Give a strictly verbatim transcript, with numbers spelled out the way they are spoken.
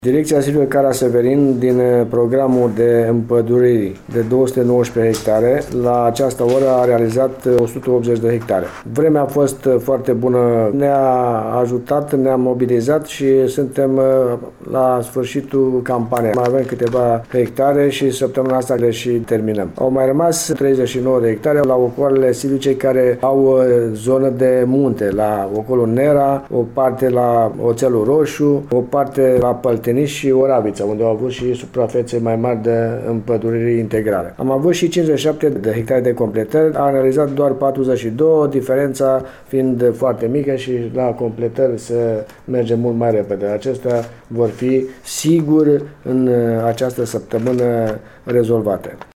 Direcția Silviu Cara Severin, din programul de împăduriri de două sute nouăsprezece hectare, la această oră a realizat o sută optzeci de hectare. Vremea a fost foarte bună, ne-a ajutat, ne-a mobilizat și suntem la sfârșitul campaniei. Mai avem câteva hectare și săptămâna asta le și terminăm. Au mai rămas treizeci și nouă de hectare la ocoarele silvicei care au zonă de munte, la ocolul Nera, o parte la Oțelul Roșu, o parte la Pălteni și Oravița, unde au avut și suprafețe mai mari de împăduriri integrale. Am avut și cincizeci și șapte de hectare de completări, am realizat doar patruzeci și doi, diferența fiind foarte mică și la completări se merge mult mai repede. Acestea vor fi sigur în această săptămână rezolvate.